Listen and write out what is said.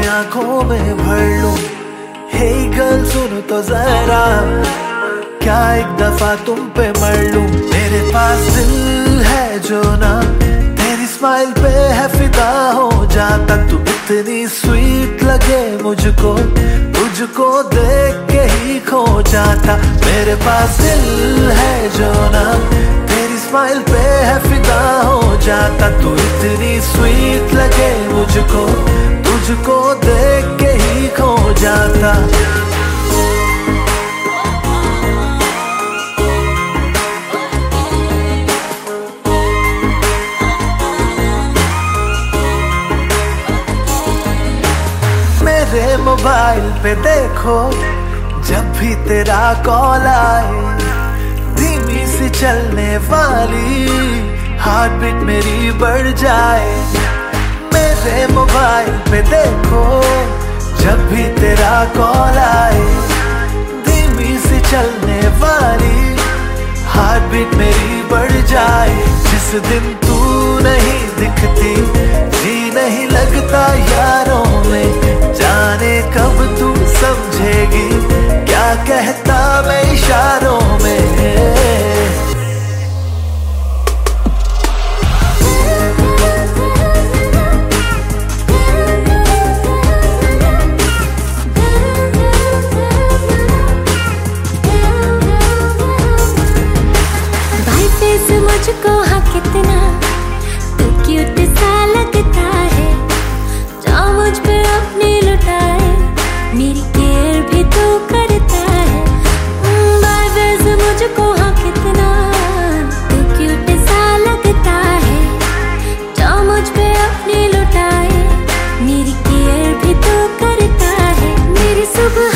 आंखों में भर लूं। हे गर्ल सुनो तो जरा, क्या एक दफा तुम पे मर लूं। मेरे पास दिल है जो ना तेरी स्माइल पे है फिदा हो जाता। तू इतनी स्वीट लगे मुझको, तुझको देख के ही खो जाता। मेरे पास दिल है जो ना तेरी स्माइल पे है फिदा हो जाता। तू इतनी स्वीट लगे मुझको, तुझको देख के ही खो जाता। मेरे मोबाइल पे देखो जब भी तेरा कॉल आए, धीमी सी चलने वाली हार्ट बीट मेरी बढ़ जाए। मेरे मोबाइल पे देखो जब भी तेरा कॉल आए, धीमी सी चलने वाली हार्ट बीट मेरी बढ़ जाए। जिस दिन तू नहीं दिखती जी नहीं लगता यारों में, जाने कब तू समझेगी क्या कहता मैं इशारों में। मुझको हाँ कितना तू क्यूट सा लगता है, जो मुझ पे अपनी लुटाए, मेरी केयर भी तू करता है। बाय मुझको हाँ कितना तू क्यूट सा लगता है, जो मुझ पे अपनी लुटाए, मेरी केयर भी तू करता है। मेरी सुबह